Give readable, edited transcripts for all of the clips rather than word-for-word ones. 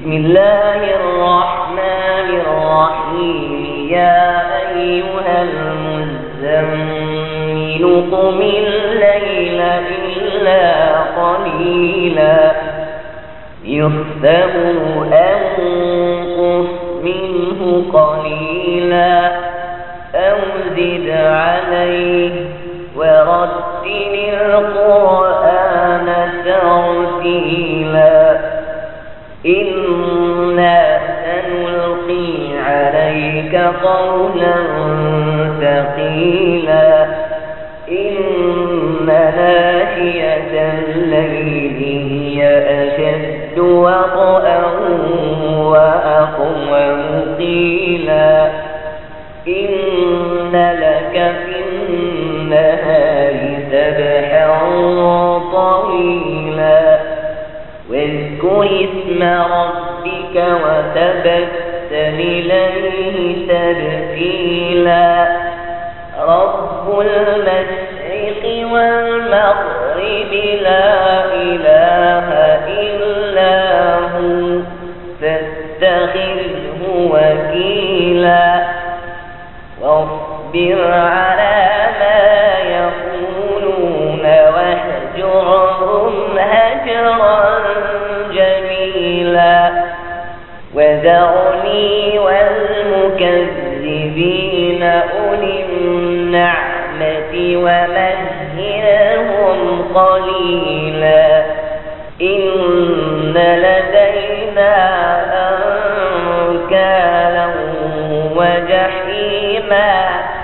بسم الله الرحمن الرحيم. يا أيها المزمل قم الليل إلا قليلا نصفه أو انقص منه قليلا أو زد عليه ورتل القرآن ترتيلا إنا سنلقي عليك قولا ثقيلا إن ناشئة الليل هي أشد وطئا وأقوم قيلا إن لك في النهار سبحا طويلا واذكر اسم ربك وتبتل إليه تبتيلا رب المشرق والمغرب لا إله إلا هو فاتخذه وكيلا واصبر على ما يقولون واهجرهم هجرا جميلا وذرني والمكذبين أولي النعمة ومهلهم قليلا إن لدينا أنكالا وجحيما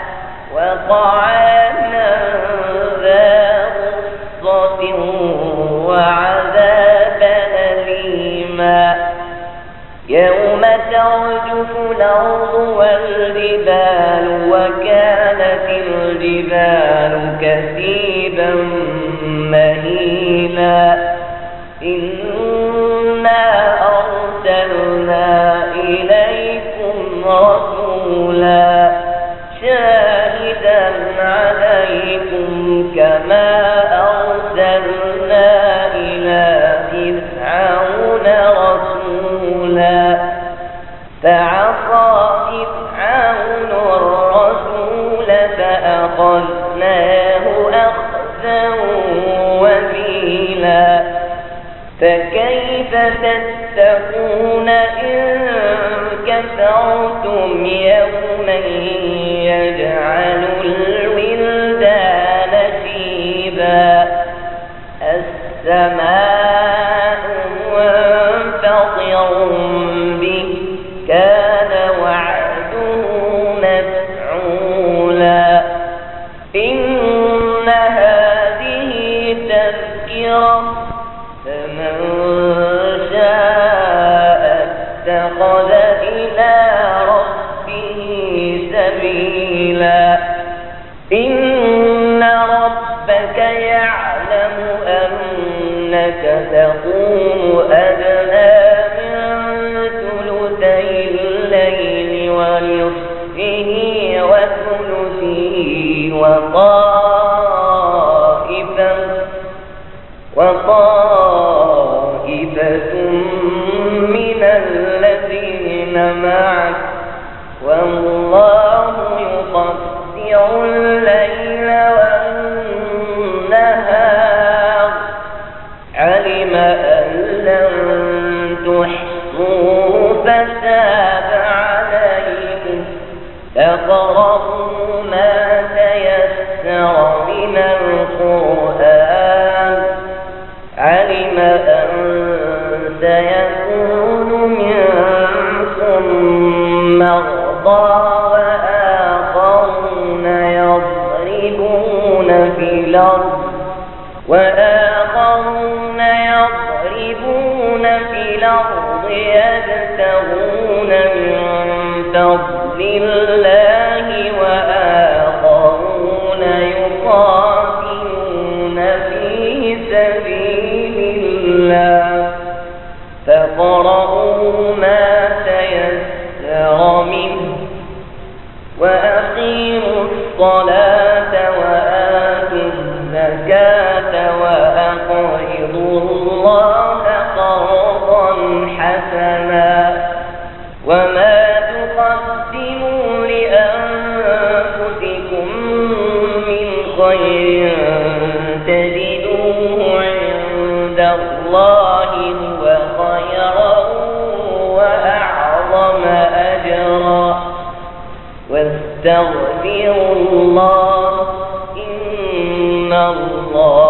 وطعاما ذا غصة وعذابا أليما يوم ترجف الأرض والجبال وكانت الجبال كثيبا مهيلا إنا أرسلنا إليكم رسولا شاهدا عليكم كما أرسلنا إلى فرعون رسولا فعصى فرعون الرسول فأخذناه أخذا وبيلا فكيف تتقون إن كفرتم يوما يجعل الولدان شيبا السماء منفطر به كان وعده مفعولا إن هذه تذكرة فمن شاء اتخذ إلى ربه سبيلا إن ربك يعلم أنك تقوم أدنى من ثلثي الليل ونصفه وثلثه وطائفة من الذين معك والله يقدر الليل والنهار علم أن لن تحصوا فتاب عليكم فاقرؤوا ما تيسر من القرآن علم أن سيكون منكم مرضى وآخرون يضربون في الأرض يبتغون من فضل الله وآخرون يقاتلون في سبيل الله فاقرؤوا ما تيسر منه وأقيموا الصلاة وآتوا الزكاة وأقرضوا الله قرضا حسنا خير تجدوه عند الله هو خيرا وأعظم أجرا واستغفروا الله إن الله